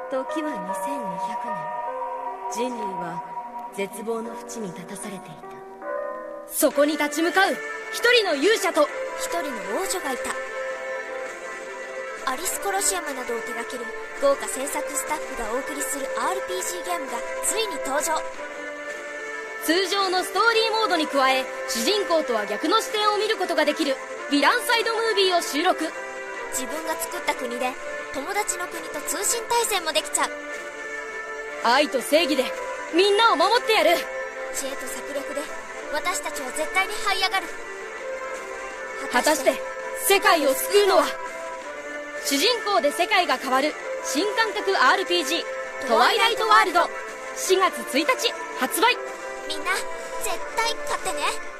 時は2200年、人類は絶望の淵に立たされていた。そこに立ち向かう一人の勇者と一人の王女がいた。アリス・コロシアムなどを手掛ける豪華制作スタッフがお送りする RPG ゲームがついに登場。 通常のストーリーモードに加え、主人公とは逆の視点を見ることができるヴィランサイドムービーを収録。 自分が作った国で友達の国と通信対戦もできちゃう。 愛と正義でみんなを守ってやる。 知恵と策略で私たちは絶対に這い上がる。 果たして世界を救うのは。主人公で世界が変わる新感覚 RPG トワイライトワールド、4月1日発売。 みんな絶対買ってね。